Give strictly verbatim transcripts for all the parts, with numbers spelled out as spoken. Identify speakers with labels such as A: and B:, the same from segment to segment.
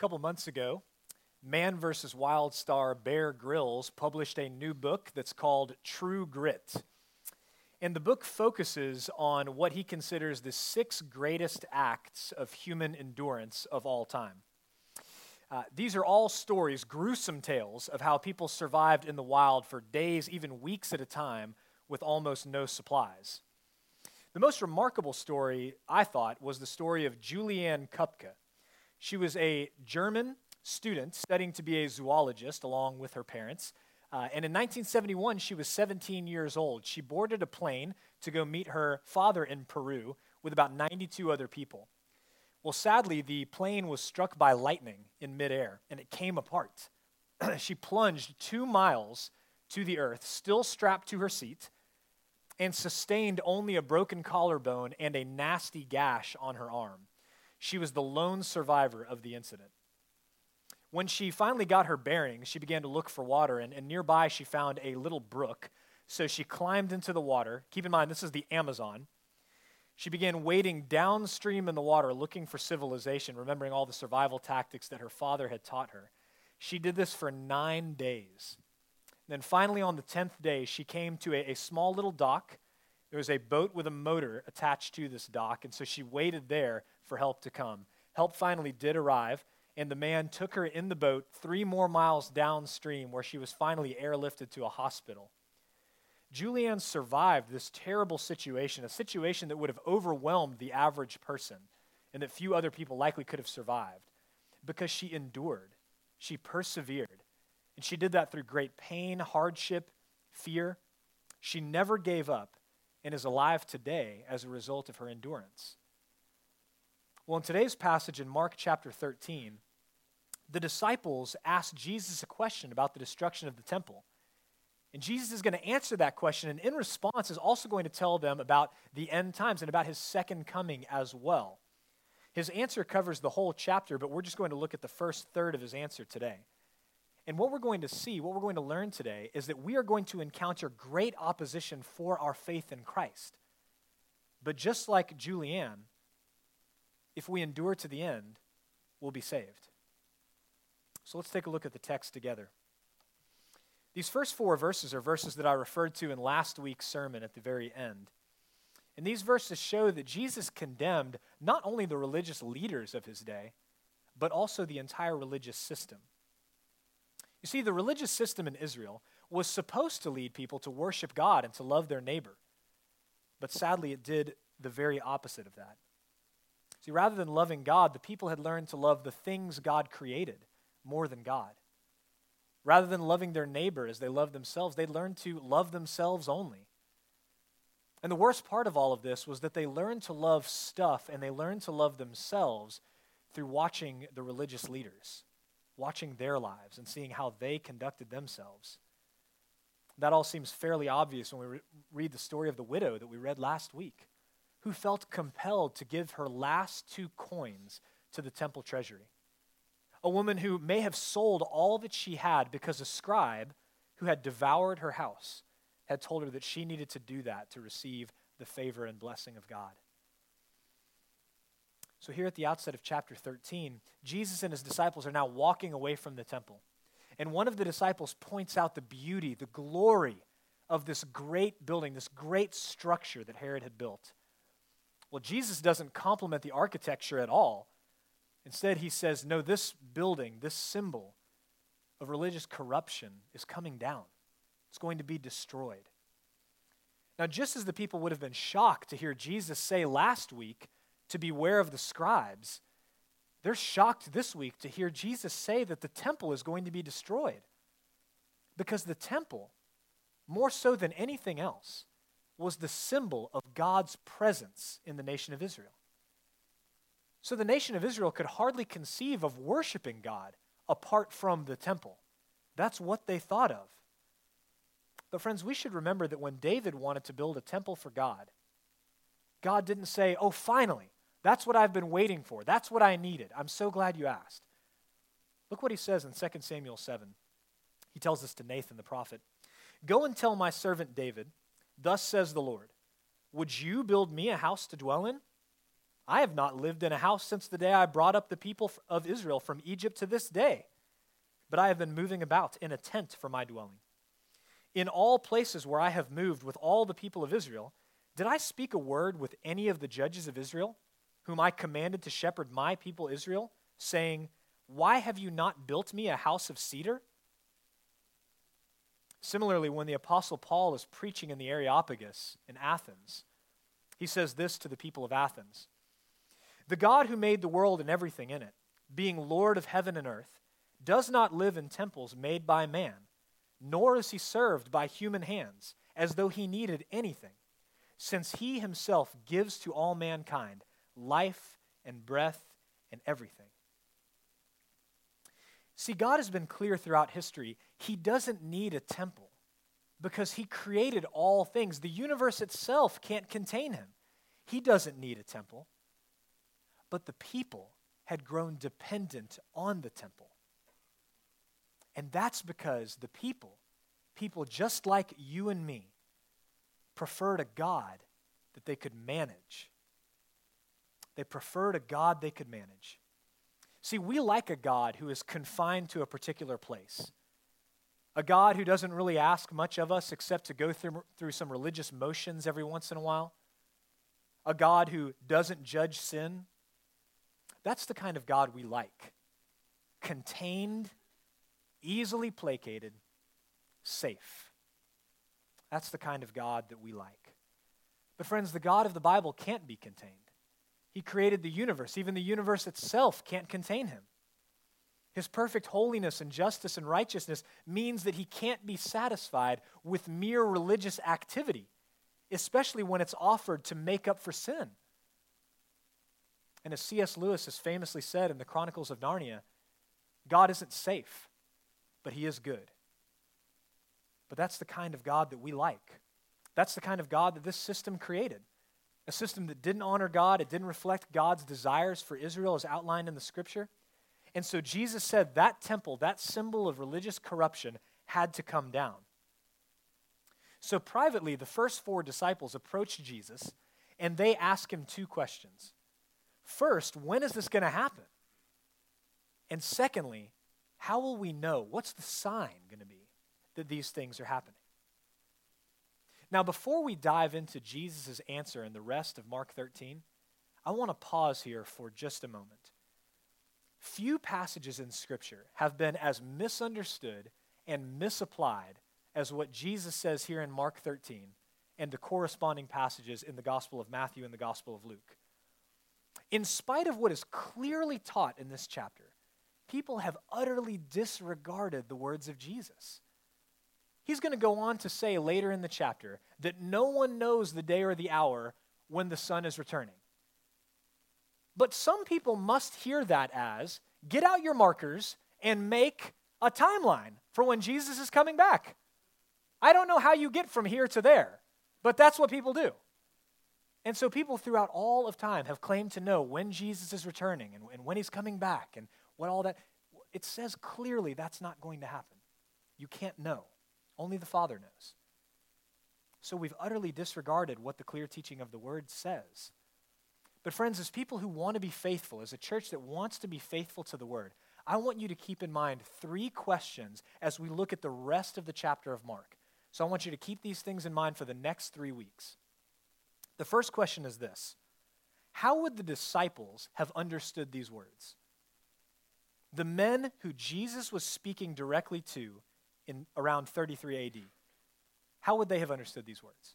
A: couple months ago, Man versus Wild star Bear Grylls published a new book that's called True Grit. And the book focuses on what he considers the six greatest acts of human endurance of all time. Uh, these are all stories, gruesome tales of how people survived in the wild for days, even weeks at a time, with almost no supplies. The most remarkable story, I thought, was the story of Juliane Kupke. She was a German student studying to be a zoologist along with her parents. Uh, and in nineteen seventy-one, she was seventeen years old. She boarded a plane to go meet her father in Peru with about ninety-two other people. Well, sadly, the plane was struck by lightning in midair, and it came apart. She plunged two miles to the earth, still strapped to her seat, and sustained only a broken collarbone and a nasty gash on her arm. She was the lone survivor of the incident. When she finally got her bearings, she began to look for water, and, and nearby she found a little brook. So she climbed into the water. Keep in mind, this is the Amazon. She began wading downstream in the water, looking for civilization, remembering all the survival tactics that her father had taught her. She did this for nine days. Then finally, on the tenth day, she came to a, a small little dock. There was a boat with a motor attached to this dock, and so she waited there for help to come. Help finally did arrive, and the man took her in the boat three more miles downstream, where she was finally airlifted to a hospital. Juliane survived this terrible situation, a situation that would have overwhelmed the average person, and that few other people likely could have survived, because she endured, she persevered, and she did that through great pain, hardship, fear. She never gave up and is alive today as a result of her endurance. Well, in today's passage in Mark chapter thirteen, the disciples asked Jesus a question about the destruction of the temple. And Jesus is going to answer that question, and in response is also going to tell them about the end times and about his second coming as well. His answer covers the whole chapter, but we're just going to look at the first third of his answer today. And what we're going to see, what we're going to learn today, is that we are going to encounter great opposition for our faith in Christ. But just like Juliane, if we endure to the end, we'll be saved. So let's take a look at the text together. These first four verses are verses that I referred to in last week's sermon at the very end. And these verses show that Jesus condemned not only the religious leaders of his day, but also the entire religious system. You see, the religious system in Israel was supposed to lead people to worship God and to love their neighbor. But sadly, it did the very opposite of that. See, rather than loving God, the people had learned to love the things God created more than God. Rather than loving their neighbor as they loved themselves, they learned to love themselves only. And the worst part of all of this was that they learned to love stuff and they learned to love themselves through watching the religious leaders, watching their lives and seeing how they conducted themselves. That all seems fairly obvious when we re- read the story of the widow that we read last week, who felt compelled to give her last two coins to the temple treasury. A woman who may have sold all that she had because a scribe who had devoured her house had told her that she needed to do that to receive the favor and blessing of God. So here at the outset of chapter thirteen, Jesus and his disciples are now walking away from the temple. And one of the disciples points out the beauty, the glory of this great building, this great structure that Herod had built. Well, Jesus doesn't compliment the architecture at all. Instead, he says, no, this building, this symbol of religious corruption is coming down. It's going to be destroyed. Now, just as the people would have been shocked to hear Jesus say last week to beware of the scribes, they're shocked this week to hear Jesus say that the temple is going to be destroyed. Because the temple, more so than anything else, was the symbol of God's presence in the nation of Israel. So the nation of Israel could hardly conceive of worshiping God apart from the temple. That's what they thought of. But friends, we should remember that when David wanted to build a temple for God, God didn't say, oh, finally, that's what I've been waiting for. That's what I needed. I'm so glad you asked. Look what he says in Second Samuel seven. He tells this to Nathan the prophet. Go and tell my servant David, thus says the Lord, would you build me a house to dwell in? I have not lived in a house since the day I brought up the people of Israel from Egypt to this day, but I have been moving about in a tent for my dwelling. In all places where I have moved with all the people of Israel, did I speak a word with any of the judges of Israel, whom I commanded to shepherd my people Israel, saying, why have you not built me a house of cedar? Similarly, when the Apostle Paul is preaching in the Areopagus in Athens, he says this to the people of Athens: the God who made the world and everything in it, being Lord of heaven and earth, does not live in temples made by man, nor is he served by human hands, as though he needed anything, since he himself gives to all mankind life and breath and everything. See, God has been clear throughout history. He doesn't need a temple because he created all things. The universe itself can't contain him. He doesn't need a temple. But the people had grown dependent on the temple. And that's because the people, people just like you and me, preferred a God that they could manage. They preferred a God they could manage. See, we like a God who is confined to a particular place. A God who doesn't really ask much of us except to go through, through some religious motions every once in a while. A God who doesn't judge sin. That's the kind of God we like. Contained, easily placated, safe. That's the kind of God that we like. But friends, the God of the Bible can't be contained. He created the universe. Even the universe itself can't contain him. His perfect holiness and justice and righteousness means that he can't be satisfied with mere religious activity, especially when it's offered to make up for sin. And as C S Lewis has famously said in the Chronicles of Narnia, God isn't safe, but he is good. But that's the kind of God that we like. That's the kind of God that this system created. A system that didn't honor God, it didn't reflect God's desires for Israel as outlined in the scripture. And so Jesus said that temple, that symbol of religious corruption, had to come down. So privately, the first four disciples approached Jesus and they asked him two questions. First, when is this going to happen? And secondly, how will we know? What's the sign going to be that these things are happening? Now, before we dive into Jesus' answer in the rest of Mark thirteen, I want to pause here for just a moment. Few passages in Scripture have been as misunderstood and misapplied as what Jesus says here in Mark thirteen and the corresponding passages in the Gospel of Matthew and the Gospel of Luke. In spite of what is clearly taught in this chapter, people have utterly disregarded the words of Jesus. He's going to go on to say later in the chapter that no one knows the day or the hour when the Son is returning. But some people must hear that as, get out your markers and make a timeline for when Jesus is coming back. I don't know how you get from here to there, but that's what people do. And so people throughout all of time have claimed to know when Jesus is returning and, and when he's coming back and what all that. It says clearly that's not going to happen. You can't know. Only the Father knows. So we've utterly disregarded what the clear teaching of the Word says. But friends, as people who want to be faithful, as a church that wants to be faithful to the Word, I want you to keep in mind three questions as we look at the rest of the chapter of Mark. So I want you to keep these things in mind for the next three weeks. The first question is this: how would the disciples have understood these words? The men who Jesus was speaking directly to in around thirty-three A D. How would they have understood these words?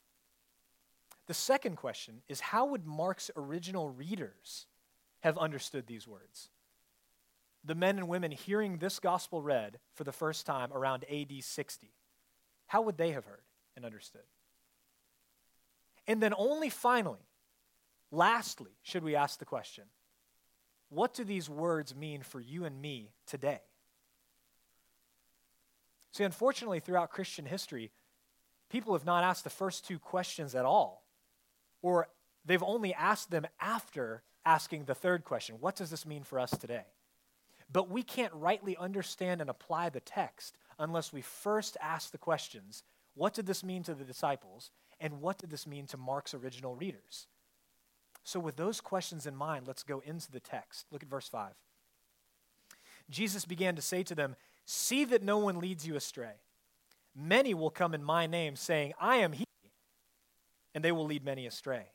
A: The second question is, how would Mark's original readers have understood these words? The men and women hearing this gospel read for the first time around A D sixty. How would they have heard and understood? And then only finally, lastly, should we ask the question, what do these words mean for you and me today? See, unfortunately, throughout Christian history, people have not asked the first two questions at all, or they've only asked them after asking the third question, what does this mean for us today? But we can't rightly understand and apply the text unless we first ask the questions, what did this mean to the disciples, and what did this mean to Mark's original readers? So with those questions in mind, let's go into the text. Look at verse five. Jesus began to say to them, "See that no one leads you astray. Many will come in my name, saying, 'I am he,' and they will lead many astray."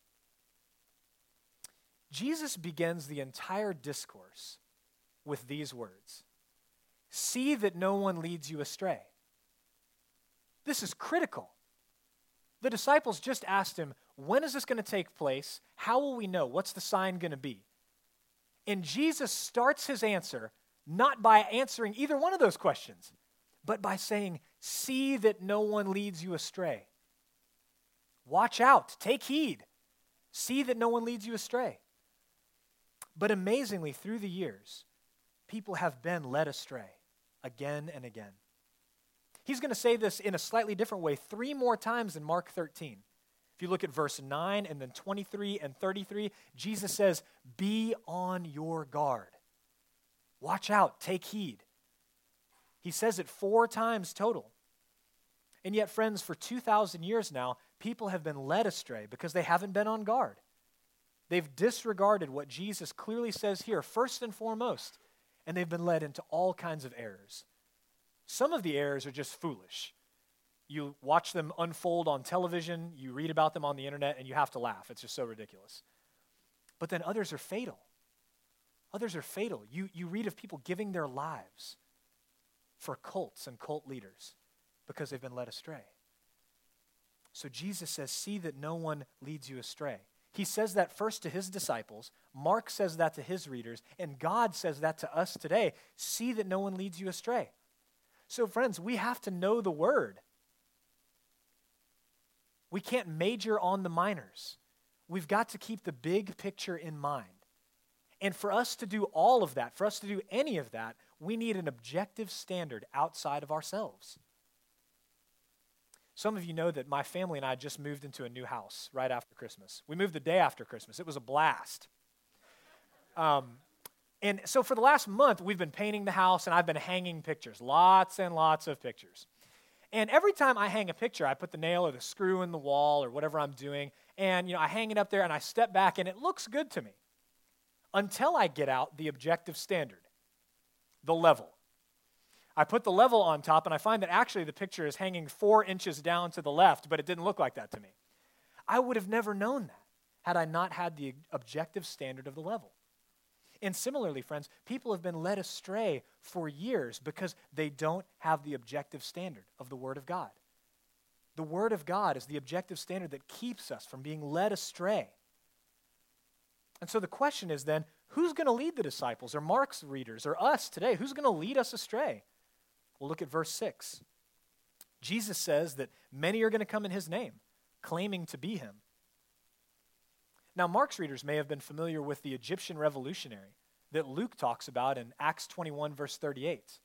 A: Jesus begins the entire discourse with these words, "See that no one leads you astray." This is critical. The disciples just asked him, when is this going to take place? How will we know? What's the sign going to be? And Jesus starts his answer not by answering either one of those questions, but by saying, "See that no one leads you astray." Watch out, take heed. See that no one leads you astray. But amazingly, through the years, people have been led astray again and again. He's going to say this in a slightly different way three more times in Mark thirteen. If you look at verse nine and then twenty-three and thirty-three, Jesus says, "Be on your guard. Watch out, take heed." He says it four times total. And yet, friends, for two thousand years now, people have been led astray because they haven't been on guard. They've disregarded what Jesus clearly says here, first and foremost, and they've been led into all kinds of errors. Some of the errors are just foolish. You watch them unfold on television, you read about them on the internet, and you have to laugh. It's just so ridiculous. But then others are fatal. Others are fatal. You, you read of people giving their lives for cults and cult leaders because they've been led astray. So Jesus says, "See that no one leads you astray." He says that first to his disciples. Mark says that to his readers. And God says that to us today. See that no one leads you astray. So friends, we have to know the word. We can't major on the minors. We've got to keep the big picture in mind. And for us to do all of that, for us to do any of that, we need an objective standard outside of ourselves. Some of you know that my family and I just moved into a new house right after Christmas. We moved the day after Christmas. It was a blast. Um, and so for the last month, we've been painting the house, and I've been hanging pictures, lots and lots of pictures. And every time I hang a picture, I put the nail or the screw in the wall or whatever I'm doing, and you know, I hang it up there, and I step back, and it looks good to me until I get out the objective standard, the level. I put the level on top, and I find that actually the picture is hanging four inches down to the left, but it didn't look like that to me. I would have never known that had I not had the objective standard of the level. And similarly, friends, people have been led astray for years because they don't have the objective standard of the Word of God. The Word of God is the objective standard that keeps us from being led astray. And so the question is then, who's going to lead the disciples or Mark's readers or us today? Who's going to lead us astray? Well, look at verse six. Jesus says that many are going to come in his name, claiming to be him. Now, Mark's readers may have been familiar with the Egyptian revolutionary that Luke talks about in Acts twenty-one, verse thirty-eight.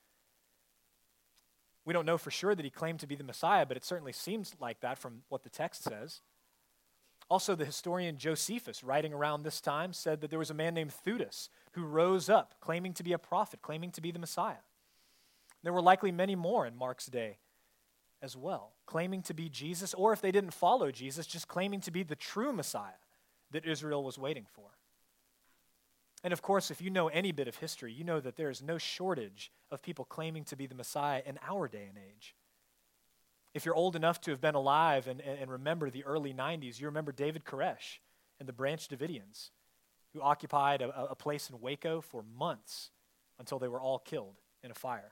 A: We don't know for sure that he claimed to be the Messiah, but it certainly seems like that from what the text says. Also, the historian Josephus, writing around this time, said that there was a man named Theudas who rose up, claiming to be a prophet, claiming to be the Messiah. There were likely many more in Mark's day as well, claiming to be Jesus, or if they didn't follow Jesus, just claiming to be the true Messiah that Israel was waiting for. And of course, if you know any bit of history, you know that there is no shortage of people claiming to be the Messiah in our day and age. If you're old enough to have been alive and, and remember the early nineties, you remember David Koresh and the Branch Davidians, who occupied a, a place in Waco for months until they were all killed in a fire.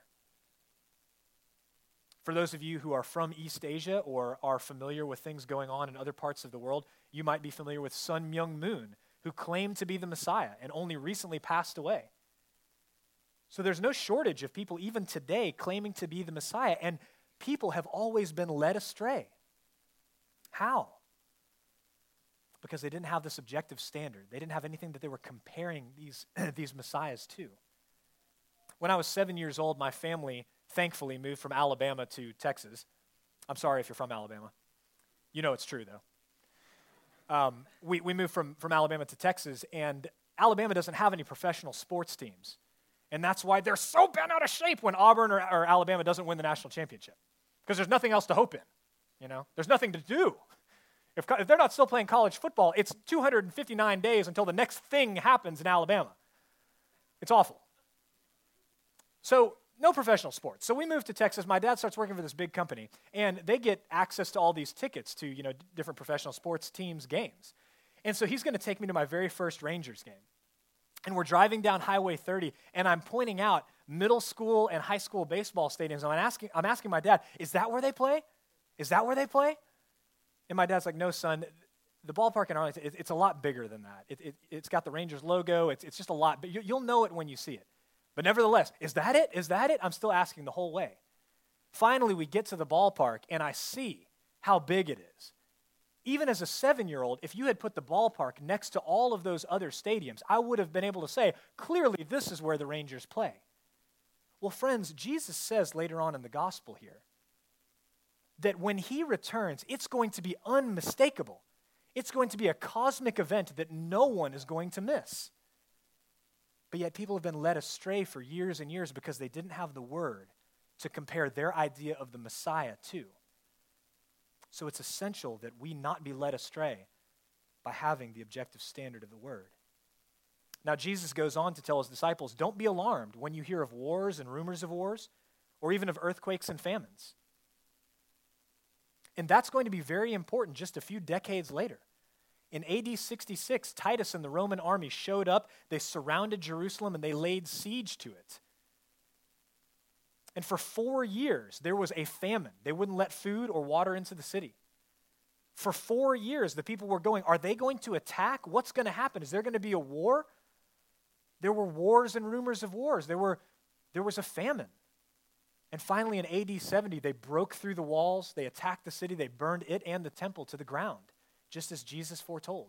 A: For those of you who are from East Asia or are familiar with things going on in other parts of the world, you might be familiar with Sun Myung Moon, who claimed to be the Messiah and only recently passed away. So there's no shortage of people even today claiming to be the Messiah, and people have always been led astray. How? Because they didn't have this objective standard. They didn't have anything that they were comparing these, these messiahs to. When I was seven years old, my family thankfully moved from Alabama to Texas. I'm sorry if you're from Alabama. You know it's true, though. Um, we, we moved from, from Alabama to Texas, and Alabama doesn't have any professional sports teams. And that's why they're so bent out of shape when Auburn or, or Alabama doesn't win the national championship. Because there's nothing else to hope in, you know? There's nothing to do. If, if they're not still playing college football, it's two hundred fifty-nine days until the next thing happens in Alabama. It's awful. So no professional sports. So we moved to Texas. My dad starts working for this big company, and they get access to all these tickets to, you know, different professional sports teams' games. And so he's going to take me to my very first Rangers game. And we're driving down Highway thirty, and I'm pointing out middle school and high school baseball stadiums. And I'm asking, I'm asking my dad, is that where they play? Is that where they play? And my dad's like, no, son, the ballpark in Arlington, it, it's a lot bigger than that. It, it, it's got the Rangers logo. It's, it's just a lot, but you, you'll know it when you see it. But nevertheless, is that it? Is that it? I'm still asking the whole way. Finally, we get to the ballpark, and I see how big it is. Even as a seven-year-old, if you had put the ballpark next to all of those other stadiums, I would have been able to say, clearly, this is where the Rangers play. Well, friends, Jesus says later on in the gospel here that when he returns, it's going to be unmistakable. It's going to be a cosmic event that no one is going to miss. But yet people have been led astray for years and years because they didn't have the word to compare their idea of the Messiah to. So it's essential that we not be led astray by having the objective standard of the word. Now, Jesus goes on to tell his disciples, don't be alarmed when you hear of wars and rumors of wars, or even of earthquakes and famines. And that's going to be very important just a few decades later. In A D sixty-six, Titus and the Roman army showed up, they surrounded Jerusalem, and they laid siege to it. And for four years, there was a famine. They wouldn't let food or water into the city. For four years, the people were going, are they going to attack? What's going to happen? Is there going to be a war? There were wars and rumors of wars. There were, there was a famine. And finally, in A D seventy, they broke through the walls, they attacked the city, they burned it and the temple to the ground, just as Jesus foretold.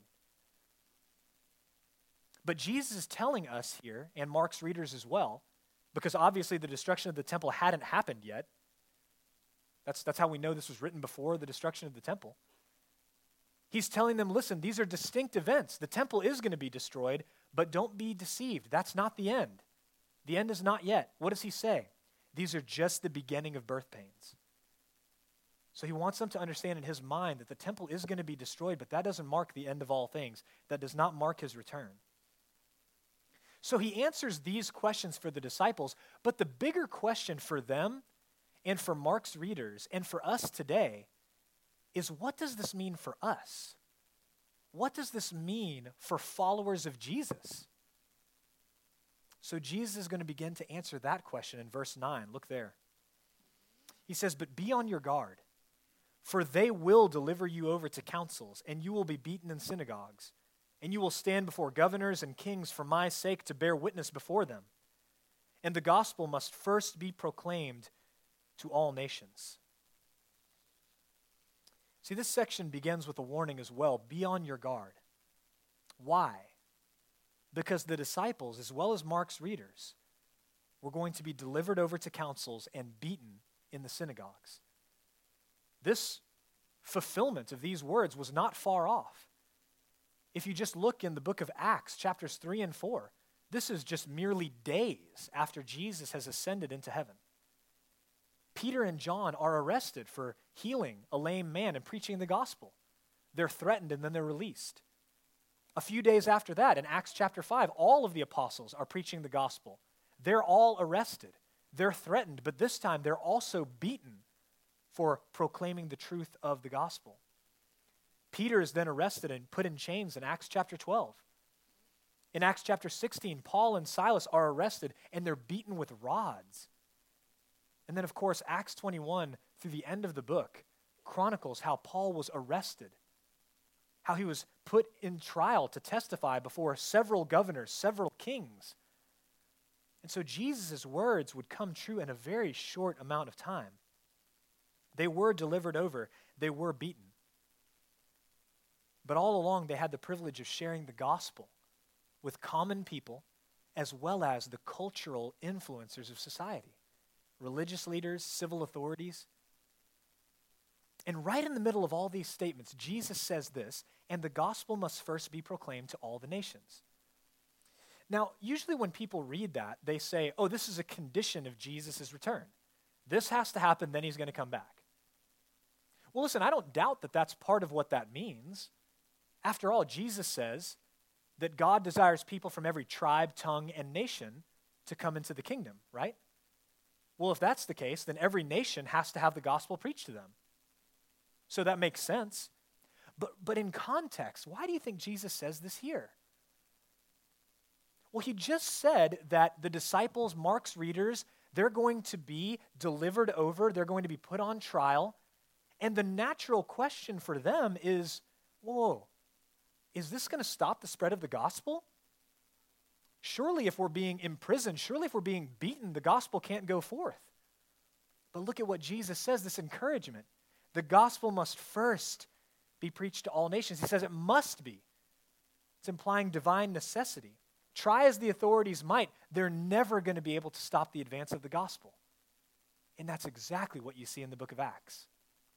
A: But Jesus is telling us here, and Mark's readers as well, because obviously the destruction of the temple hadn't happened yet. That's, that's how we know this was written before the destruction of the temple. He's telling them, listen, these are distinct events. The temple is going to be destroyed, but don't be deceived. That's not the end. The end is not yet. What does he say? These are just the beginning of birth pains. So he wants them to understand in his mind that the temple is going to be destroyed, but that doesn't mark the end of all things. That does not mark his return. So he answers these questions for the disciples, but the bigger question for them and for Mark's readers and for us today is, what does this mean for us? What does this mean for followers of Jesus? So Jesus is going to begin to answer that question in verse nine. Look there. He says, but be on your guard, for they will deliver you over to councils, and you will be beaten in synagogues, and you will stand before governors and kings for my sake to bear witness before them. And the gospel must first be proclaimed to all nations. See, this section begins with a warning as well. Be on your guard. Why? Because the disciples, as well as Mark's readers, were going to be delivered over to councils and beaten in the synagogues. This fulfillment of these words was not far off. If you just look in the book of Acts, chapters three and four, this is just merely days after Jesus has ascended into heaven. Peter and John are arrested for healing a lame man and preaching the gospel. They're threatened and then they're released. A few days after that, in Acts chapter five, all of the apostles are preaching the gospel. They're all arrested. They're threatened, but this time they're also beaten for proclaiming the truth of the gospel. Peter is then arrested and put in chains in Acts chapter twelve. In Acts chapter sixteen, Paul and Silas are arrested and they're beaten with rods. And then, of course, Acts twenty-one, through the end of the book, chronicles how Paul was arrested, how he was put in trial to testify before several governors, several kings. And so Jesus' words would come true in a very short amount of time. They were delivered over. They were beaten. But all along, they had the privilege of sharing the gospel with common people as well as the cultural influencers of society, religious leaders, civil authorities. And right in the middle of all these statements, Jesus says this, and the gospel must first be proclaimed to all the nations. Now, usually when people read that, they say, oh, this is a condition of Jesus' return. This has to happen, then he's going to come back. Well, listen, I don't doubt that that's part of what that means. After all, Jesus says that God desires people from every tribe, tongue, and nation to come into the kingdom, right? Well, if that's the case, then every nation has to have the gospel preached to them. So that makes sense. But, but in context, why do you think Jesus says this here? Well, he just said that the disciples, Mark's readers, they're going to be delivered over, they're going to be put on trial, and the natural question for them is, whoa, is this going to stop the spread of the gospel? Surely if we're being imprisoned, surely if we're being beaten, the gospel can't go forth. But look at what Jesus says, this encouragement. The gospel must first be preached to all nations. He says it must be. It's implying divine necessity. Try as the authorities might, they're never going to be able to stop the advance of the gospel. And that's exactly what you see in the book of Acts.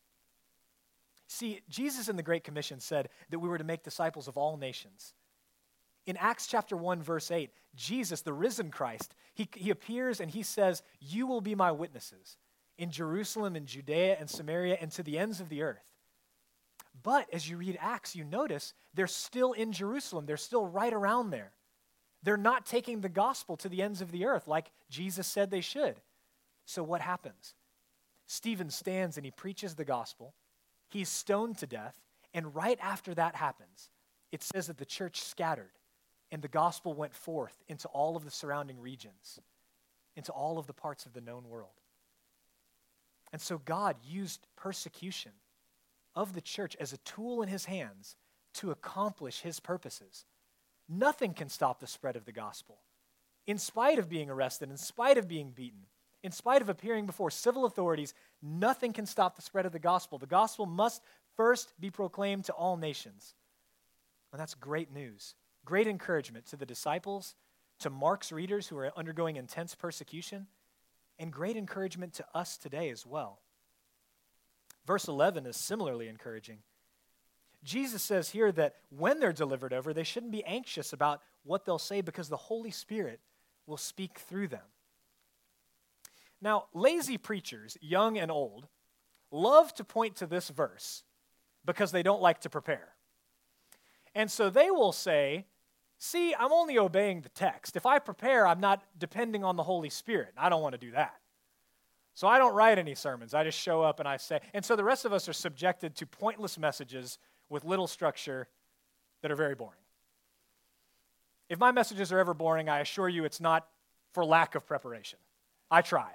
A: See, Jesus in the Great Commission said that we were to make disciples of all nations. In Acts chapter one, verse eight, Jesus, the risen Christ, he, he appears and he says, you will be my witnesses in Jerusalem and Judea and Samaria and to the ends of the earth. But as you read Acts, you notice they're still in Jerusalem. They're still right around there. They're not taking the gospel to the ends of the earth like Jesus said they should. So what happens? Stephen stands and he preaches the gospel. He's stoned to death. And right after that happens, it says that the church scattered and the gospel went forth into all of the surrounding regions, into all of the parts of the known world. And so God used persecution of the church as a tool in his hands to accomplish his purposes. Nothing can stop the spread of the gospel. In spite of being arrested, in spite of being beaten, in spite of appearing before civil authorities, nothing can stop the spread of the gospel. The gospel must first be proclaimed to all nations. And that's great news. Great encouragement to the disciples, to Mark's readers who are undergoing intense persecution, and great encouragement to us today as well. Verse eleven is similarly encouraging. Jesus says here that when they're delivered over, they shouldn't be anxious about what they'll say because the Holy Spirit will speak through them. Now, lazy preachers, young and old, love to point to this verse because they don't like to prepare. And so they will say, see, I'm only obeying the text. If I prepare, I'm not depending on the Holy Spirit. I don't want to do that. So I don't write any sermons. I just show up and I say. And so the rest of us are subjected to pointless messages with little structure that are very boring. If my messages are ever boring, I assure you it's not for lack of preparation. I try.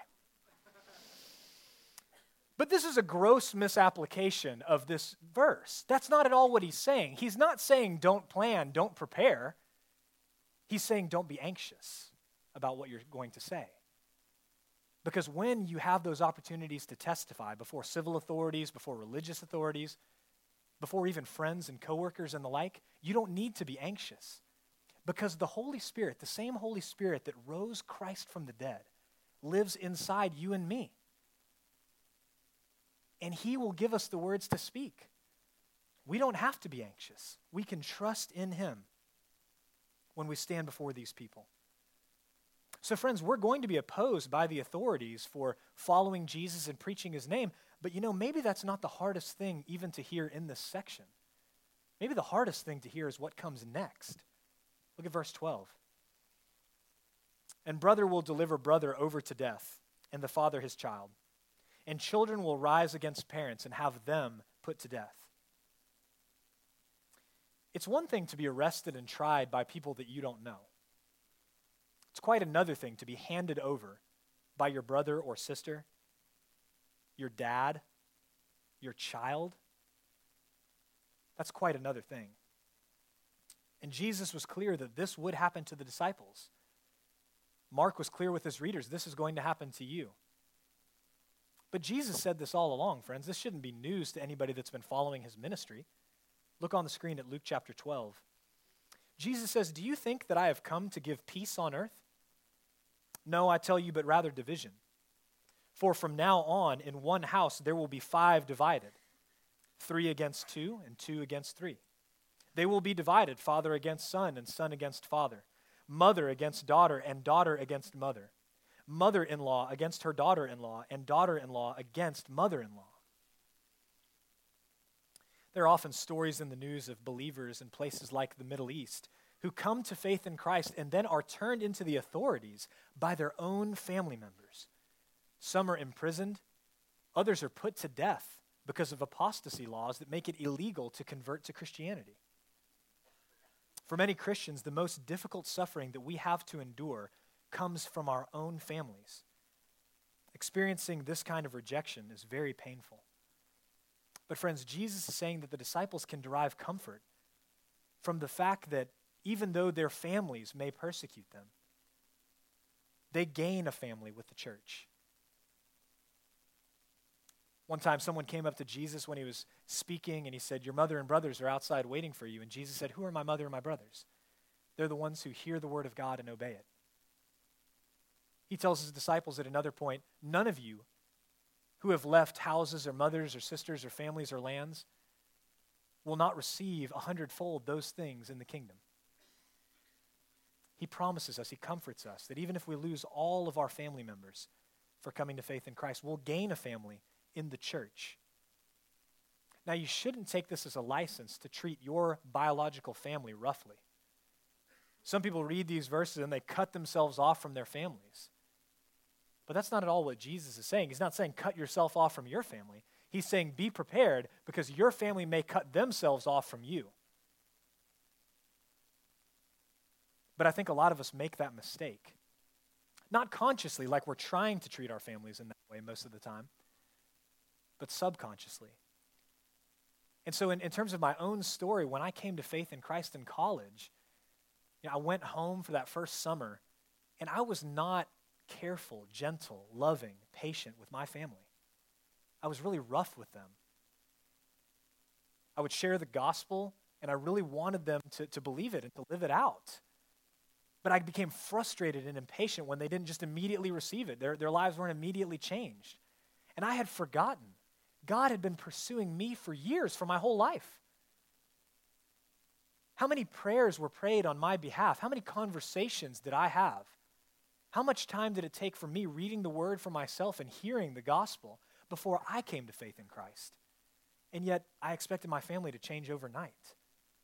A: But this is a gross misapplication of this verse. That's not at all what he's saying. He's not saying don't plan, don't prepare. He's saying don't be anxious about what you're going to say. Because when you have those opportunities to testify before civil authorities, before religious authorities, before even friends and coworkers and the like, you don't need to be anxious. Because the Holy Spirit, the same Holy Spirit that rose Christ from the dead, lives inside you and me. And he will give us the words to speak. We don't have to be anxious. We can trust in him when we stand before these people. So friends, we're going to be opposed by the authorities for following Jesus and preaching his name, but you know, maybe that's not the hardest thing even to hear in this section. Maybe the hardest thing to hear is what comes next. Look at verse twelve. And brother will deliver brother over to death, and the father his child. And children will rise against parents and have them put to death. It's one thing to be arrested and tried by people that you don't know. It's quite another thing to be handed over by your brother or sister, your dad, your child. That's quite another thing. And Jesus was clear that this would happen to the disciples. Mark was clear with his readers, this is going to happen to you. But Jesus said this all along, friends. This shouldn't be news to anybody that's been following his ministry. Look on the screen at Luke chapter twelve. Jesus says, do you think that I have come to give peace on earth? No, I tell you, but rather division. For from now on, in one house there will be five divided, three against two and two against three. They will be divided, father against son and son against father, mother against daughter and daughter against mother, mother-in-law against her daughter-in-law and daughter-in-law against mother-in-law. There are often stories in the news of believers in places like the Middle East who come to faith in Christ and then are turned into the authorities by their own family members. Some are imprisoned, others are put to death because of apostasy laws that make it illegal to convert to Christianity. For many Christians, the most difficult suffering that we have to endure comes from our own families. Experiencing this kind of rejection is very painful. But friends, Jesus is saying that the disciples can derive comfort from the fact that even though their families may persecute them, they gain a family with the church. One time someone came up to Jesus when he was speaking and he said, "Your mother and brothers are outside waiting for you." And Jesus said, "Who are my mother and my brothers?" They're the ones who hear the word of God and obey it. He tells his disciples at another point, "None of you who have left houses or mothers or sisters or families or lands will not receive a hundredfold those things in the kingdom." He promises us, he comforts us, that even if we lose all of our family members for coming to faith in Christ, we'll gain a family in the church. Now, you shouldn't take this as a license to treat your biological family roughly. Some people read these verses and they cut themselves off from their families. But that's not at all what Jesus is saying. He's not saying cut yourself off from your family. He's saying be prepared because your family may cut themselves off from you. But I think a lot of us make that mistake. Not consciously, like we're trying to treat our families in that way most of the time, but subconsciously. And so in, in terms of my own story, when I came to faith in Christ in college, you know, I went home for that first summer, and I was not careful, gentle, loving, patient with my family. I was really rough with them. I would share the gospel, and I really wanted them to, to believe it and to live it out. But I became frustrated and impatient when they didn't just immediately receive it. Their, their lives weren't immediately changed. And I had forgotten. God had been pursuing me for years, for my whole life. How many prayers were prayed on my behalf? How many conversations did I have? How much time did it take for me reading the word for myself and hearing the gospel before I came to faith in Christ? And yet, I expected my family to change overnight.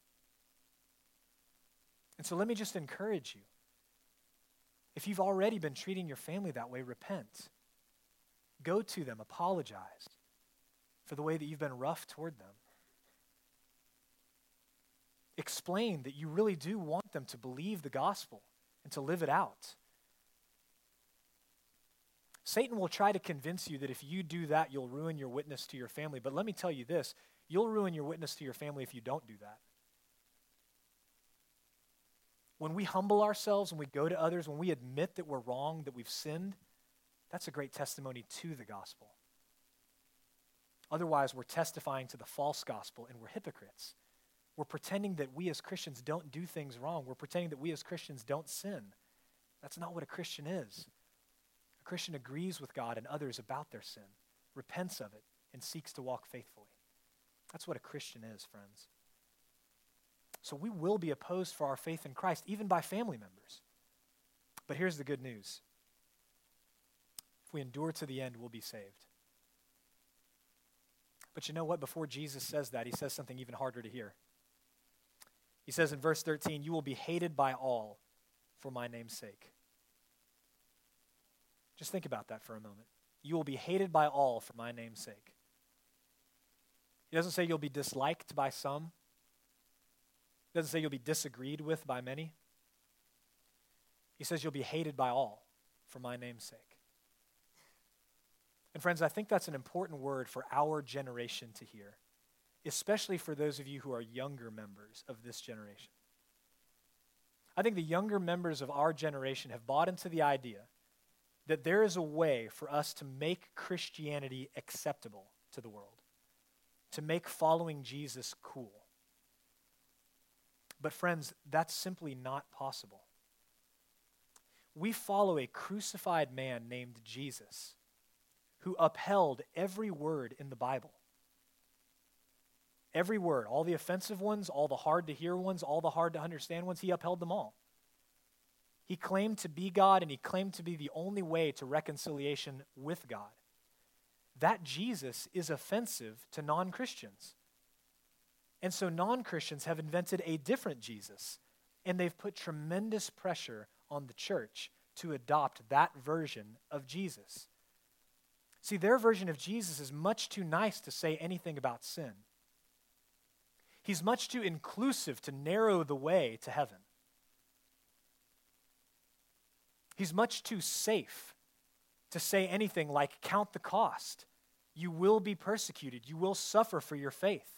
A: And so let me just encourage you. If you've already been treating your family that way, repent. Go to them, apologize for the way that you've been rough toward them. Explain that you really do want them to believe the gospel and to live it out. Satan will try to convince you that if you do that, you'll ruin your witness to your family. But let me tell you this, you'll ruin your witness to your family if you don't do that. When we humble ourselves, when we go to others, when we admit that we're wrong, that we've sinned, that's a great testimony to the gospel. Otherwise, we're testifying to the false gospel and we're hypocrites. We're pretending that we as Christians don't do things wrong. We're pretending that we as Christians don't sin. That's not what a Christian is. A Christian agrees with God and others about their sin, repents of it, and seeks to walk faithfully. That's what a Christian is, friends. So we will be opposed for our faith in Christ, even by family members. But here's the good news. If we endure to the end, we'll be saved. But you know what? Before Jesus says that, he says something even harder to hear. He says in verse thirteen, "You will be hated by all for my name's sake." Just think about that for a moment. You will be hated by all for my name's sake. He doesn't say you'll be disliked by some. He doesn't say you'll be disagreed with by many. He says you'll be hated by all for my name's sake. And friends, I think that's an important word for our generation to hear, especially for those of you who are younger members of this generation. I think the younger members of our generation have bought into the idea that there is a way for us to make Christianity acceptable to the world, to make following Jesus cool. But friends, that's simply not possible. We follow a crucified man named Jesus who upheld every word in the Bible. Every word, all the offensive ones, all the hard to hear ones, all the hard to understand ones, he upheld them all. He claimed to be God and he claimed to be the only way to reconciliation with God. That Jesus is offensive to non-Christians. And so non-Christians have invented a different Jesus, and they've put tremendous pressure on the church to adopt that version of Jesus. See, their version of Jesus is much too nice to say anything about sin. He's much too inclusive to narrow the way to heaven. He's much too safe to say anything like, count the cost. You will be persecuted. You will suffer for your faith.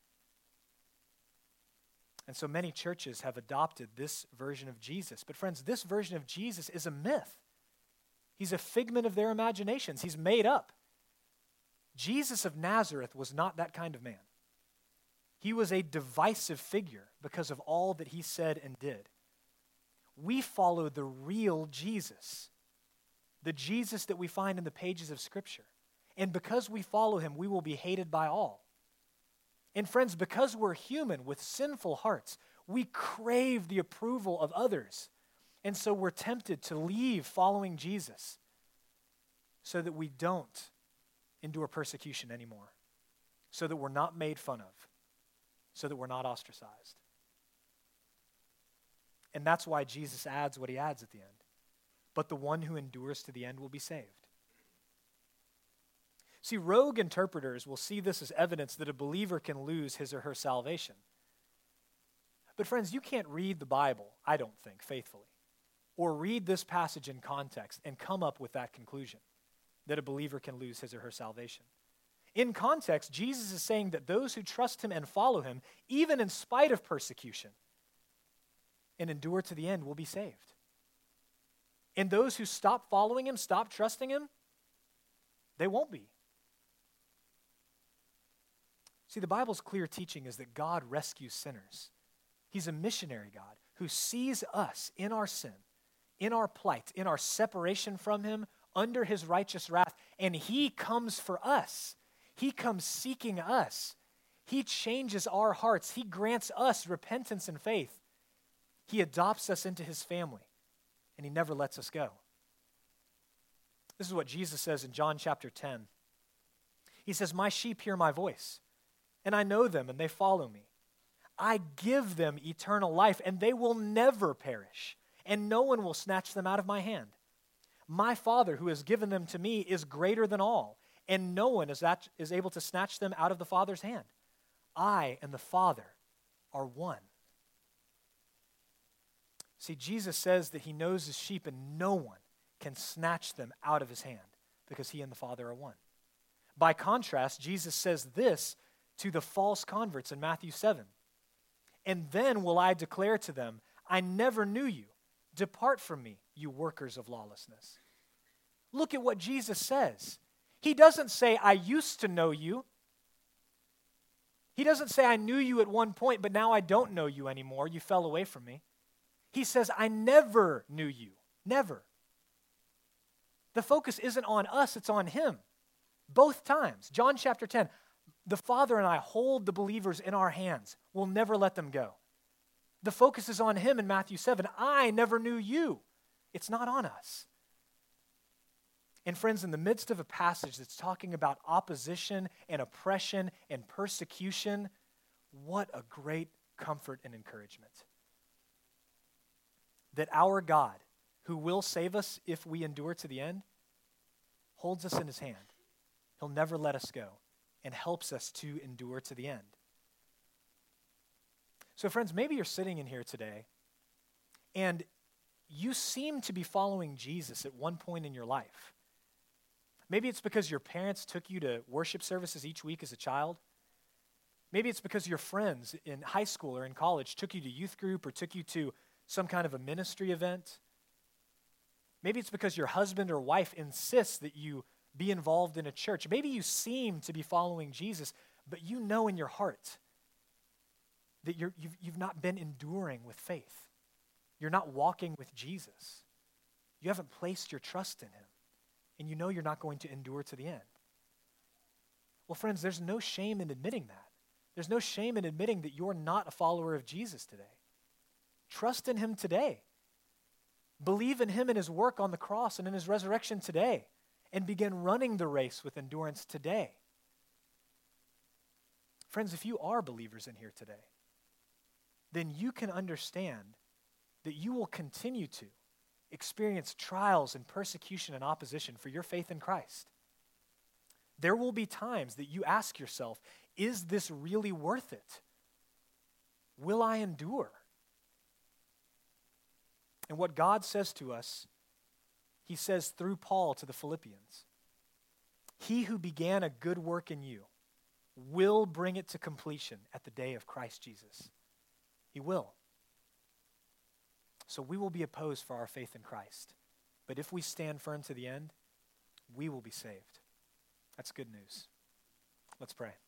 A: And so many churches have adopted this version of Jesus. But friends, this version of Jesus is a myth. He's a figment of their imaginations. He's made up. Jesus of Nazareth was not that kind of man. He was a divisive figure because of all that he said and did. We follow the real Jesus, the Jesus that we find in the pages of Scripture. And because we follow him, we will be hated by all. And friends, because we're human with sinful hearts, we crave the approval of others. And so we're tempted to leave following Jesus so that we don't endure persecution anymore, so that we're not made fun of, so that we're not ostracized. And that's why Jesus adds what he adds at the end. But the one who endures to the end will be saved. See, rogue interpreters will see this as evidence that a believer can lose his or her salvation. But friends, you can't read the Bible, I don't think, faithfully, or read this passage in context and come up with that conclusion, that a believer can lose his or her salvation. In context, Jesus is saying that those who trust him and follow him, even in spite of persecution, and endure to the end will be saved. And those who stop following him, stop trusting him, they won't be. See, the Bible's clear teaching is that God rescues sinners. He's a missionary God who sees us in our sin, in our plight, in our separation from him, under his righteous wrath, and he comes for us. He comes seeking us. He changes our hearts. He grants us repentance and faith. He adopts us into his family, and he never lets us go. This is what Jesus says in John chapter ten. He says, "My sheep hear my voice, and I know them, and they follow me. I give them eternal life, and they will never perish, and no one will snatch them out of my hand. My Father, who has given them to me, is greater than all, and no one is, that, is able to snatch them out of the Father's hand. I and the Father are one." See, Jesus says that he knows his sheep, and no one can snatch them out of his hand because he and the Father are one. By contrast, Jesus says this to the false converts in Matthew seven. "And then will I declare to them, I never knew you. Depart from me, you workers of lawlessness." Look at what Jesus says. He doesn't say, "I used to know you." He doesn't say, "I knew you at one point, but now I don't know you anymore. You fell away from me." He says, "I never knew you." Never. The focus isn't on us, it's on him. Both times. John chapter ten, the Father and I hold the believers in our hands. We'll never let them go. The focus is on him in Matthew seven. "I never knew you." It's not on us. And friends, in the midst of a passage that's talking about opposition and oppression and persecution, what a great comfort and encouragement. That our God, who will save us if we endure to the end, holds us in his hand. He'll never let us go and helps us to endure to the end. So friends, maybe you're sitting in here today and you seem to be following Jesus at one point in your life. Maybe it's because your parents took you to worship services each week as a child. Maybe it's because your friends in high school or in college took you to youth group or took you to some kind of a ministry event. Maybe it's because your husband or wife insists that you be involved in a church. Maybe you seem to be following Jesus, but you know in your heart that you're, you've, you've not been enduring with faith. You're not walking with Jesus. You haven't placed your trust in him, and you know you're not going to endure to the end. Well, friends, there's no shame in admitting that. There's no shame in admitting that you're not a follower of Jesus today. Trust in him today. Believe in him and his work on the cross and in his resurrection today, and begin running the race with endurance today. Friends, if you are believers in here today, then you can understand that you will continue to experience trials and persecution and opposition for your faith in Christ. There will be times that you ask yourself, is this really worth it? Will I endure? And what God says to us, he says through Paul to the Philippians, he who began a good work in you will bring it to completion at the day of Christ Jesus. He will. So we will be opposed for our faith in Christ. But if we stand firm to the end, we will be saved. That's good news. Let's pray.